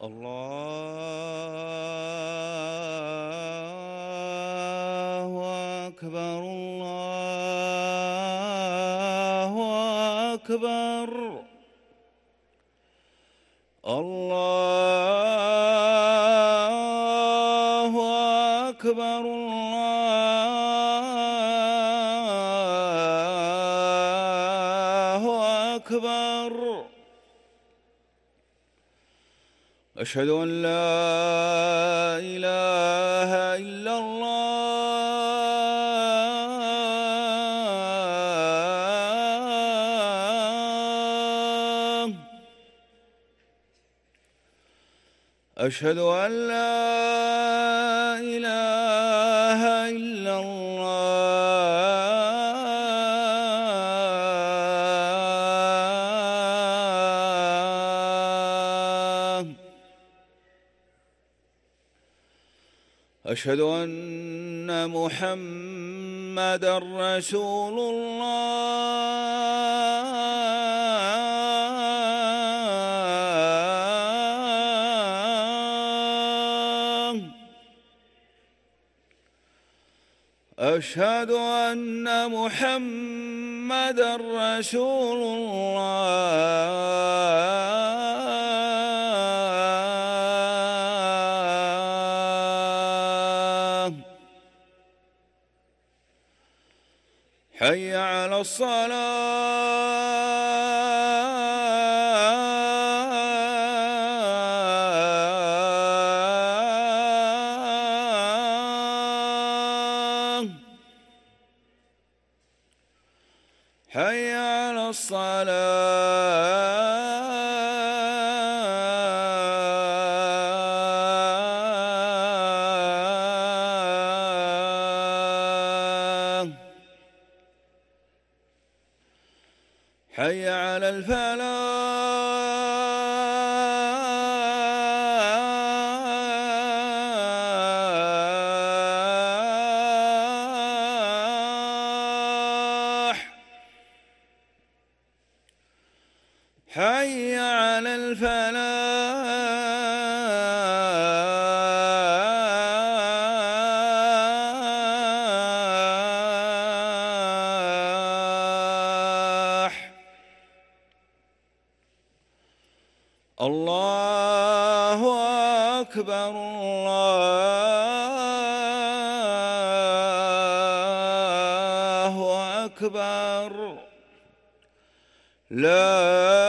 الله أكبر الله أكبر الله أكبر الله أكبر. أشهد أن لا إله إلا الله. أشهد أن لا إله إلا الله. أشهد أن محمدًا رسول الله. أشهد أن محمدًا رسول الله. حي على الصلاة. حي على الصلاة. حي على الفلاح. حي على الفلاح. الله أكبر الله أكبر. لا